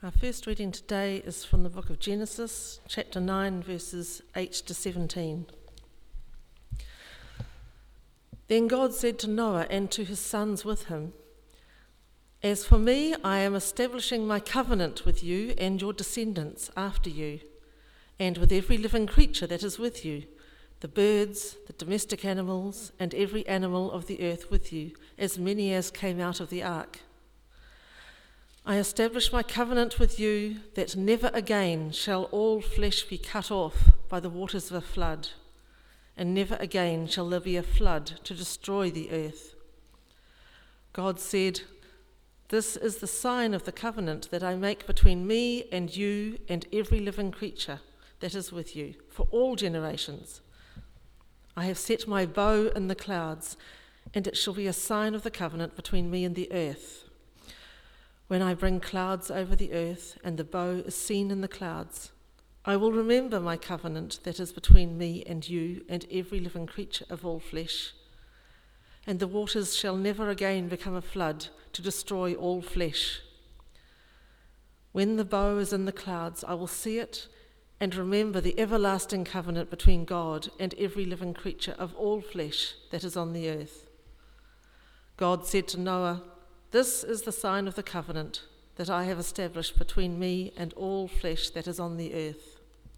Our first reading today is from the book of Genesis, chapter 9, verses 8 to 17. Then God said to Noah and to his sons with him, "As for me, I am establishing my covenant with you and your descendants after you, and with every living creature that is with you, the birds, the domestic animals, and every animal of the earth with you, as many as came out of the ark. I establish my covenant with you that never again shall all flesh be cut off by the waters of a flood, and never again shall there be a flood to destroy the earth." God said, "This is the sign of the covenant that I make between me and you and every living creature that is with you for all generations. I have set my bow in the clouds, and it shall be a sign of the covenant between me and the earth. When I bring clouds over the earth, and the bow is seen in the clouds, I will remember my covenant that is between me and you and every living creature of all flesh. And the waters shall never again become a flood to destroy all flesh. When the bow is in the clouds, I will see it and remember the everlasting covenant between God and every living creature of all flesh that is on the earth." God said to Noah, "This is the sign of the covenant that I have established between me and all flesh that is on the earth."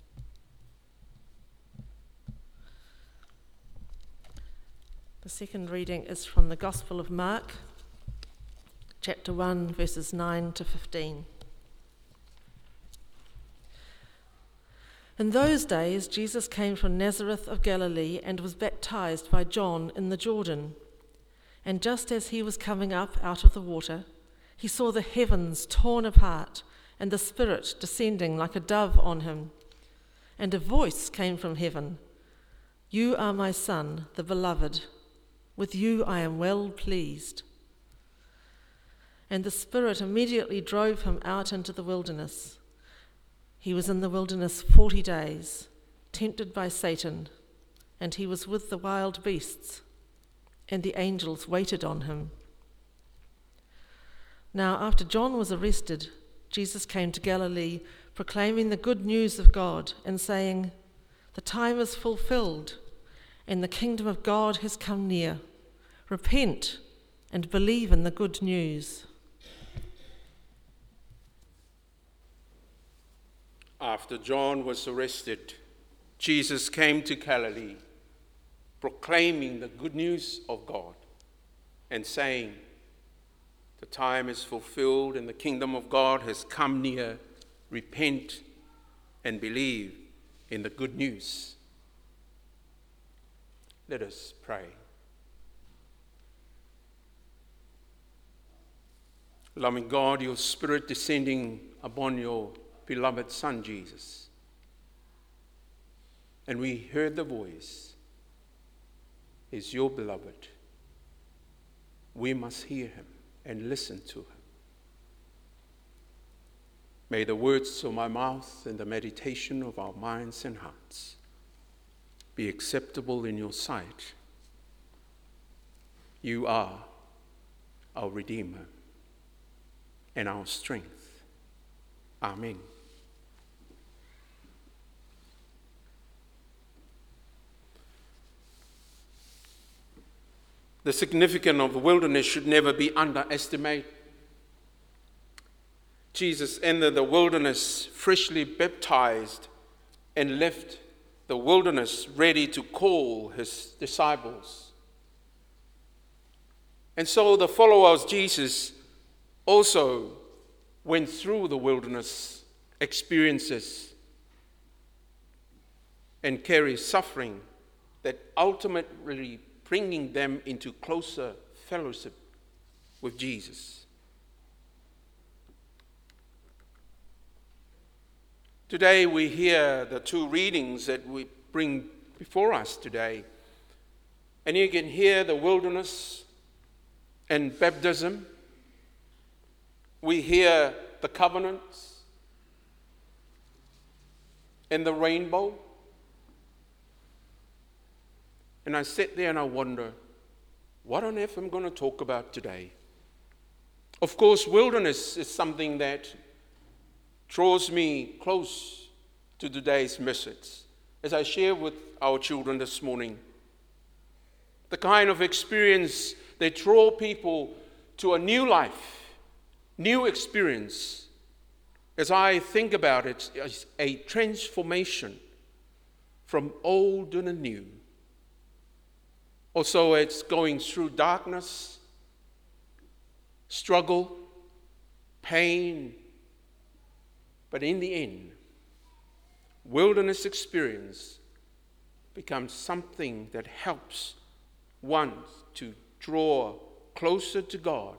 The second reading is from the Gospel of Mark, chapter 1, verses 9 to 15. In those days, Jesus came from Nazareth of Galilee and was baptized by John in the Jordan. And just as he was coming up out of the water, he saw the heavens torn apart and the Spirit descending like a dove on him. And a voice came from heaven, "You are my Son, the Beloved. With you I am well pleased." And the Spirit immediately drove him out into the wilderness. He was in the wilderness 40 days, tempted by Satan, and he was with the wild beasts, and the angels waited on him. Now, after John was arrested, Jesus came to Galilee, proclaiming the good news of God and saying, "The time is fulfilled, and the kingdom of God has come near. Repent and believe in the good news." After John was arrested, Jesus came to Galilee, proclaiming the good news of God and saying, "The time is fulfilled and the kingdom of God has come near. Repent and believe in the good news." Let us pray. Loving God, your Spirit descending upon your beloved Son, Jesus. And we heard the voice, "Is your beloved." We must hear him and listen to him. May the words of my mouth and the meditation of our minds and hearts be acceptable in your sight. You are our Redeemer and our strength. Amen. The significance of the wilderness should never be underestimated. Jesus entered the wilderness freshly baptized and left the wilderness ready to call his disciples. And so the followers of Jesus also went through the wilderness experiences and carry suffering that ultimately bringing them into closer fellowship with Jesus. Today we hear the two readings that we bring before us today. And you can hear the wilderness and baptism. We hear the covenants and the rainbow. And I sit there and I wonder, what on earth I'm going to talk about today? Of course, wilderness is something that draws me close to today's message as I share with our children this morning. The kind of experience that draw people to a new life, new experience. As I think about it, it's a transformation from old to new. Also, it's going through darkness, struggle, pain, but in the end, wilderness experience becomes something that helps one to draw closer to God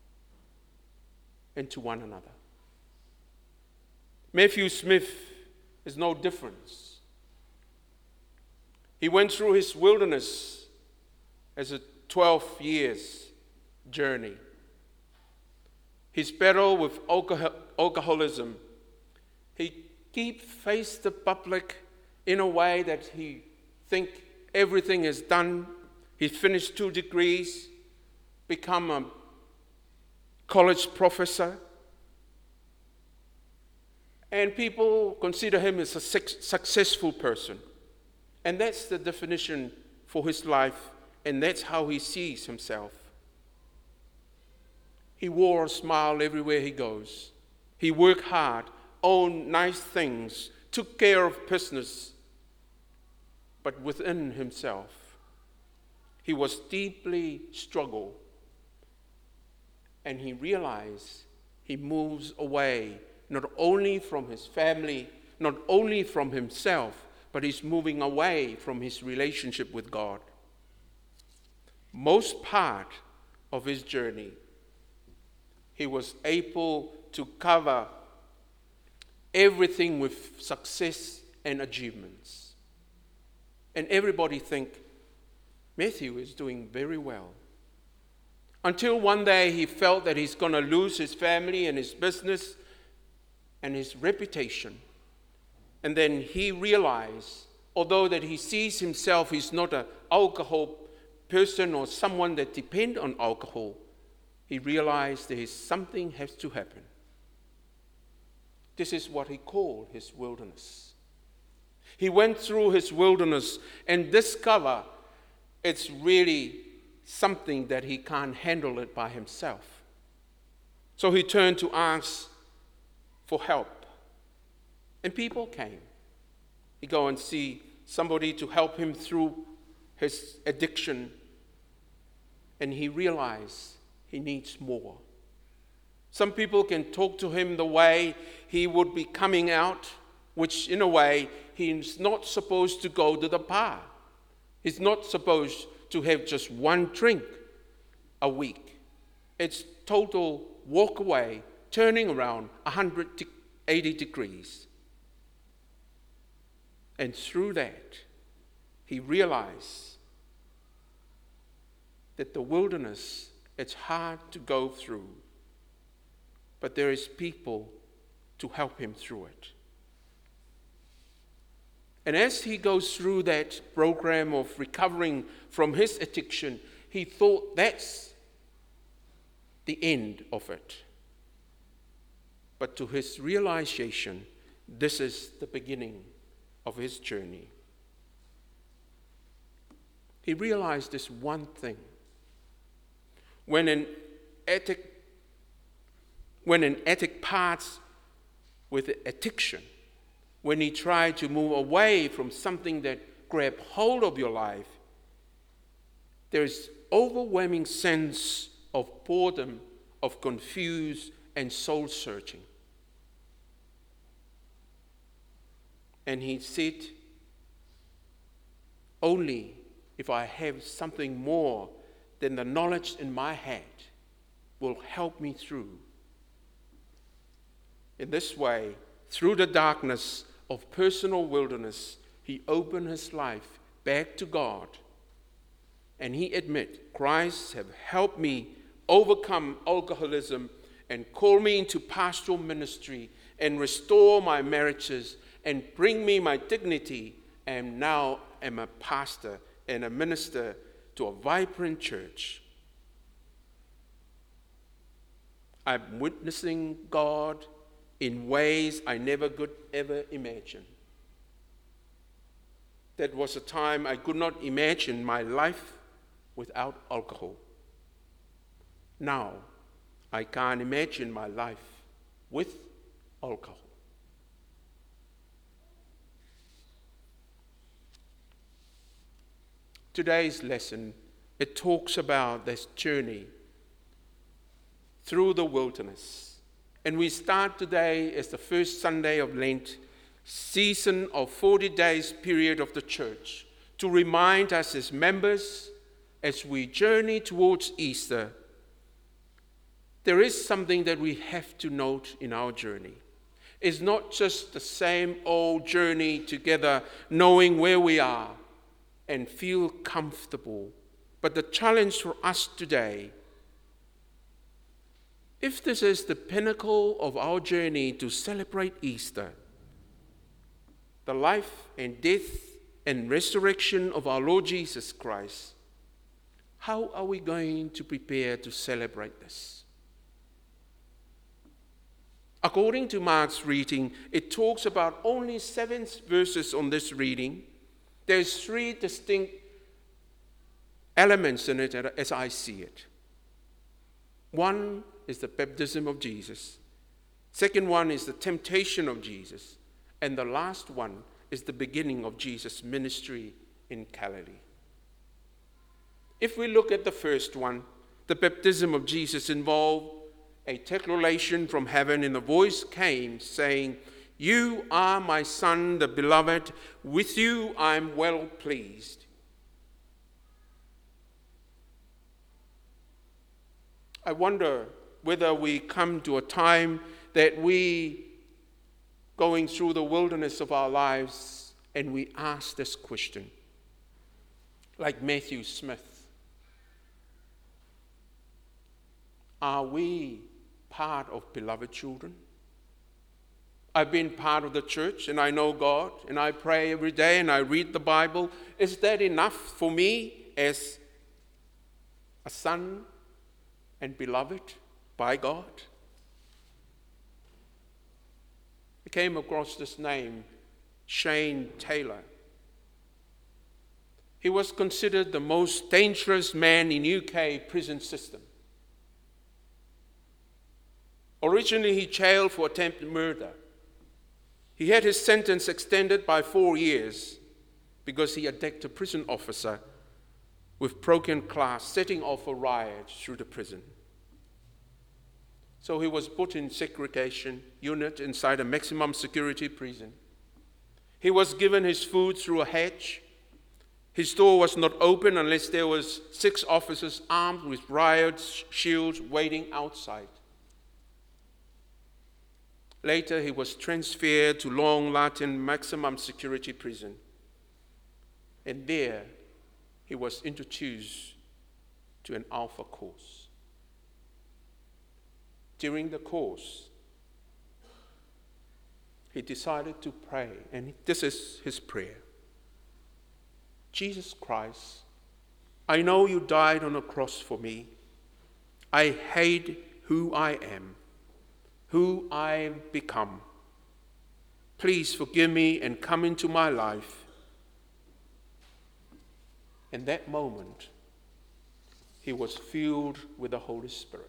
and to one another. Matthew Smith is no different. He went through his wilderness as a 12 years journey. His battle with alcoholism, he faced the public in a way that he think everything is done. He finished 2 degrees, become a college professor, and people consider him as a successful person. And that's the definition for his life, and that's how he sees himself. He wore a smile everywhere he goes. He worked hard, owned nice things, took care of business. But within himself, he was deeply struggled. And he realized he moves away, not only from his family, not only from himself, but he's moving away from his relationship with God. Most part of his journey, he was able to cover everything with success and achievements. And everybody think, Matthew is doing very well. Until one day he felt that he's going to lose his family and his business and his reputation. And then he realized, although that he sees himself, he's not an alcohol person or someone that depends on alcohol, he realized there is something has to happen. This is what he called his wilderness. He went through his wilderness and discovered it's really something that he can't handle it by himself. So he turned to ask for help. And people came. He go and see somebody to help him through his addiction. And he realized he needs more. Some people can talk to him the way he would be coming out, which in a way, he's not supposed to go to the bar. He's not supposed to have just one drink a week. It's total walk away, turning around 180 degrees. And through that, he realized that the wilderness, it's hard to go through, but there is people to help him through it. And as he goes through that program of recovering from his addiction, he thought that's the end of it. But to his realization, this is the beginning of his journey. He realized this one thing. When an addict parts with addiction, when he tries to move away from something that grabs hold of your life, there is overwhelming sense of boredom, of confused and soul searching. And he said, only if I have something more than the knowledge in my head will help me through. In this way, through the darkness of personal wilderness, he opened his life back to God. And he admit, Christ have helped me overcome alcoholism and call me into pastoral ministry and restore my marriages and bring me my dignity, and now am a pastor and a minister to a vibrant church. I'm witnessing God in ways I never could ever imagine. That was a time I could not imagine my life without alcohol. Now, I can't imagine my life with alcohol. Today's lesson, it talks about this journey through the wilderness. And we start today as the first Sunday of Lent, season of 40 days period of the church, to remind us as members, as we journey towards Easter, there is something that we have to note in our journey. It's not just the same old journey together, knowing where we are and feel comfortable, but the challenge for us today, if this is the pinnacle of our journey to celebrate Easter, the life and death and resurrection of our Lord Jesus Christ, how are we going to prepare to celebrate this? According to Mark's reading, it talks about only 7 verses on this reading. There's 3 distinct elements in it as I see it. One is the baptism of Jesus. Second one is the temptation of Jesus. And the last one is the beginning of Jesus' ministry in Galilee. If we look at the first one, the baptism of Jesus involved a declaration from heaven, and a voice came saying, "You are my Son, the beloved. With you I am well pleased." I wonder whether we come to a time that we going through the wilderness of our lives and we ask this question, like Matthew Smith, are we part of beloved children? I've been part of the church and I know God and I pray every day and I read the Bible. Is that enough for me as a son and beloved by God? I came across this name, Shane Taylor. He was considered the most dangerous man in UK prison system. Originally, he jailed for attempted murder. He had his sentence extended by 4 years because he attacked a prison officer with broken glass, setting off a riot through the prison. So he was put in segregation unit inside a maximum security prison. He was given his food through a hedge. His door was not open unless there was 6 officers armed with riot shields waiting outside. Later, he was transferred to Long Lartin maximum security prison. And there, he was introduced to an Alpha course. During the course, he decided to pray, and this is his prayer. Jesus Christ, I know you died on a cross for me. I hate who I am, who I've become. Please forgive me and come into my life. In that moment, he was filled with the Holy Spirit.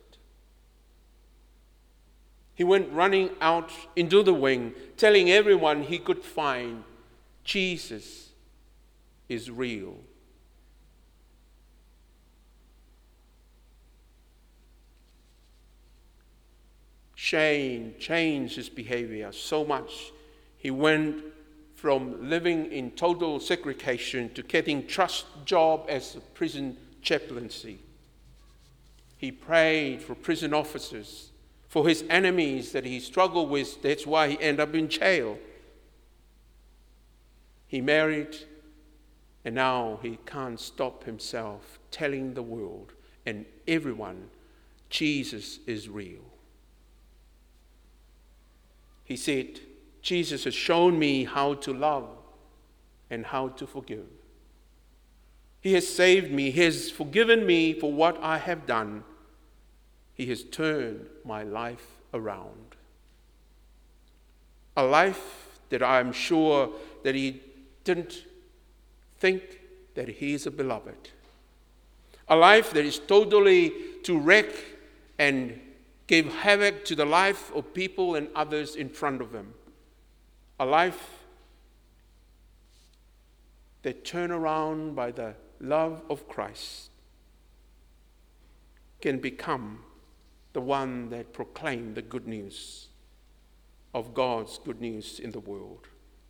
He went running out into the wing, telling everyone he could find, Jesus is real. Shane changed his behavior so much. He went from living in total segregation to getting trust job as a prison chaplaincy. He prayed for prison officers, for his enemies that he struggled with. That's why he ended up in jail. He married, and now he can't stop himself telling the world and everyone, Jesus is real. He said, Jesus has shown me how to love and how to forgive. He has saved me. He has forgiven me for what I have done. He has turned my life around. A life that I am sure that he didn't think that he is a beloved. A life that is totally to wreck and give havoc to the life of people and others in front of him. A life that turned around by the love of Christ can become the one that proclaimed the good news of God's good news in the world.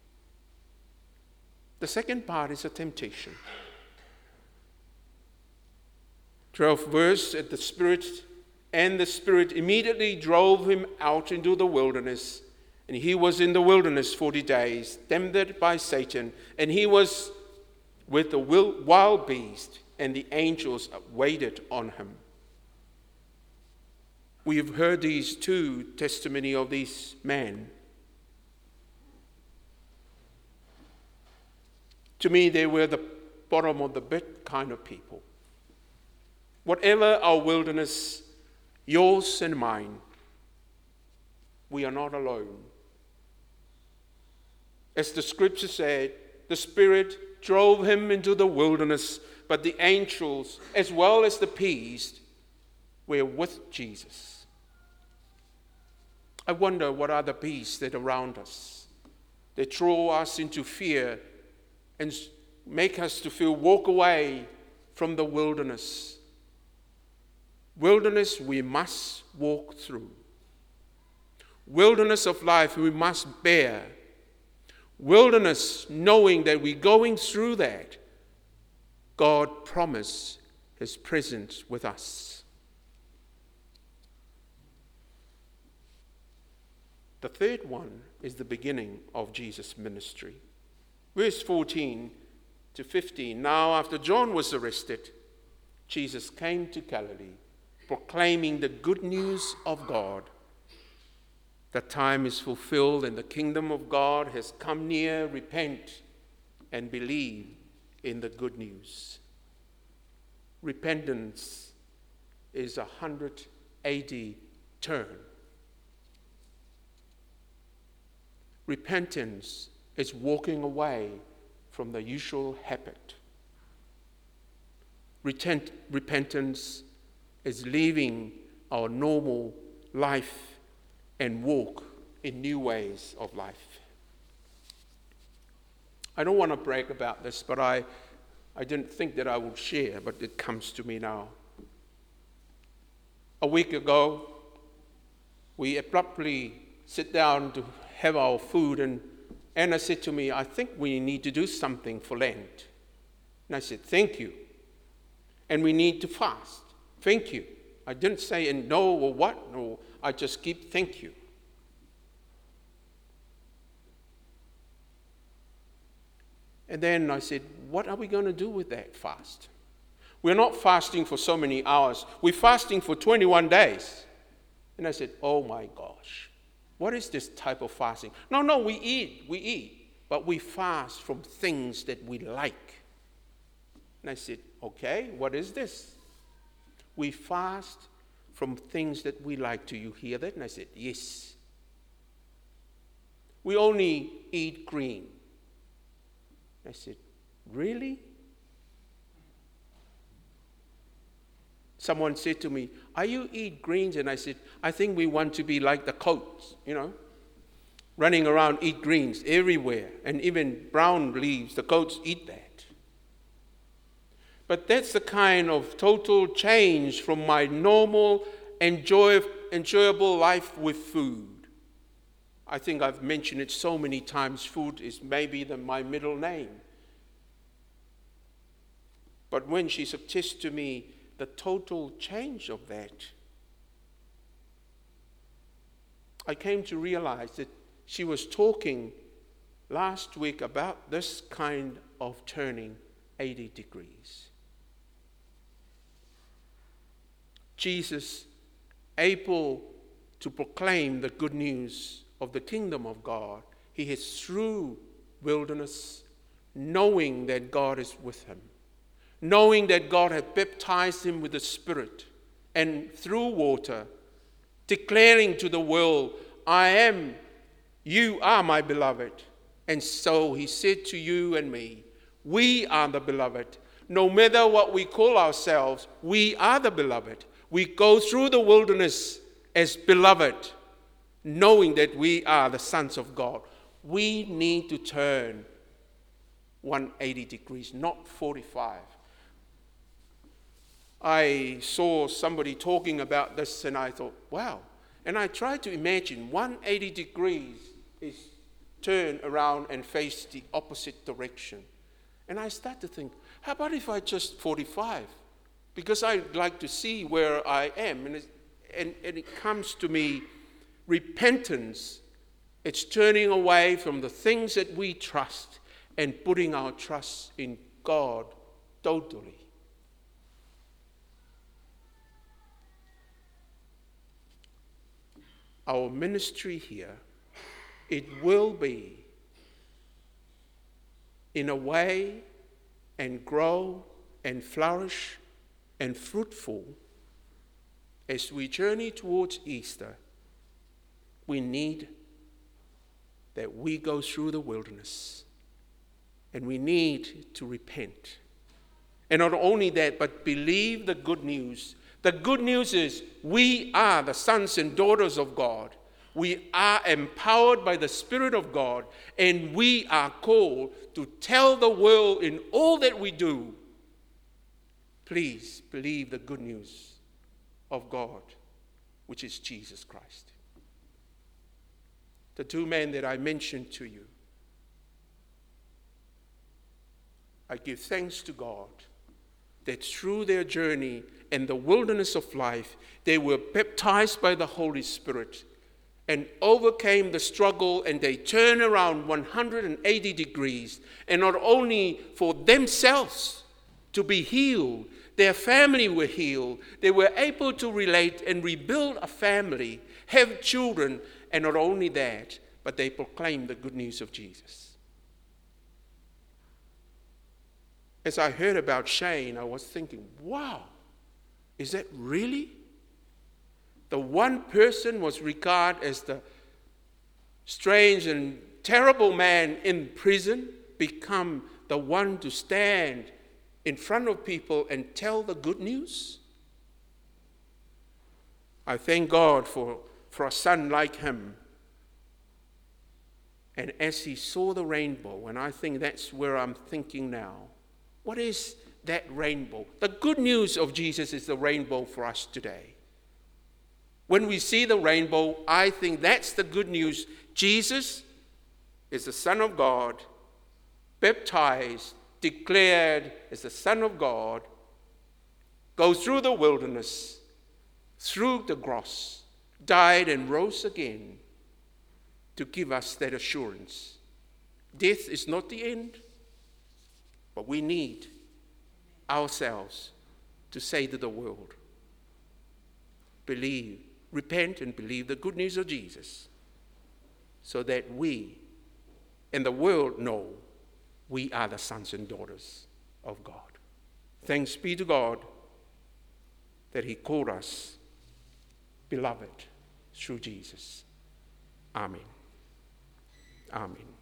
The second part is a temptation. 12th verse, the Spirit immediately drove him out into the wilderness, and he was in the wilderness 40 days, tempted by Satan, and he was with the wild beast, and the angels waited on him. We've heard these two testimony of these men. To me, they were the bottom of the bit kind of people. Whatever our wilderness, yours and mine, we are not alone. As the scripture said, the Spirit drove him into the wilderness, but the angels, as well as the beast, were with Jesus. I wonder what are the beasts that are around us. They throw us into fear and make us to feel walk away from the wilderness. Wilderness we must walk through. Wilderness of life we must bear. Wilderness, knowing that we're going through that, God promised his presence with us. The third one is the beginning of Jesus' ministry. Verse 14 to 15. Now, after John was arrested, Jesus came to Galilee, proclaiming the good news of God. The time is fulfilled and the kingdom of God has come near. Repent and believe in the good news. Repentance is a 180 turn. Repentance is walking away from the usual habit. Repentance is leaving our normal life and walk in new ways of life. I don't want to brag about this, but I didn't think that I would share, but it comes to me now. A week ago, we abruptly sit down to have our food, and Anna said to me, I think we need to do something for Lent. And I said, thank you. And we need to fast. Thank you. I didn't say no or what, no, I just keep thank you. And then I said, what are we going to do with that fast? We're not fasting for so many hours. We're fasting for 21 days. And I said, oh my gosh, what is this type of fasting? No, we eat, but we fast from things that we like. And I said, okay, what is this? We fast from things that we like. Do you hear that? And I said, yes. We only eat green. I said, really? Someone said to me, are you eat greens? And I said, I think we want to be like the goats, running around, eat greens everywhere. And even brown leaves, the goats eat that. But that's the kind of total change from my normal, enjoyable life with food. I think I've mentioned it so many times, food is maybe my middle name. But when she suggests to me the total change of that, I came to realize that she was talking last week about this kind of turning 80 degrees. Jesus, able to proclaim the good news of the kingdom of God, he is through wilderness, knowing that God is with him, knowing that God has baptized him with the Spirit and through water, declaring to the world, I am You are my beloved. And so he said to you and me, we are the beloved. No matter what we call ourselves, we are the beloved. We go through the wilderness as beloved, knowing that we are the sons of God. We need to turn 180 degrees, not 45. I saw somebody talking about this and I thought, wow. And I tried to imagine 180 degrees is turn around and face the opposite direction. And I start to think, how about if I just 45? Because I'd like to see where I am. And it comes to me, repentance, it's turning away from the things that we trust and putting our trust in God totally. Our ministry here, it will be in a way and grow and flourish and fruitful as we journey towards Easter. We need that we go through the wilderness, and we need to repent. And not only that, but believe the good news. The good news is we are the sons and daughters of God. We are empowered by the Spirit of God, and we are called to tell the world in all that we do, please believe the good news of God, which is Jesus Christ. The two men that I mentioned to you, I give thanks to God that through their journey in the wilderness of life, they were baptized by the Holy Spirit and overcame the struggle, and they turned around 180 degrees, and not only for themselves to be healed, their family were healed. They were able to relate and rebuild a family, have children, and not only that, but they proclaimed the good news of Jesus. As I heard about Shane, I was thinking, wow, is that really? The one person was regarded as the strange and terrible man in prison, become the one to stand in front of people and tell the good news? I thank God for a son like him. And as he saw the rainbow, and I think that's where I'm thinking now, what is that rainbow? The good news of Jesus is the rainbow for us today. When we see the rainbow, I think that's the good news. Jesus is the Son of God, baptized, declared as the Son of God, goes through the wilderness, through the cross, died and rose again to give us that assurance. Death is not the end, but we need ourselves to say to the world, believe, repent and believe the good news of Jesus, so that we and the world know we are the sons and daughters of God. Thanks be to God that he called us beloved through Jesus. Amen. Amen.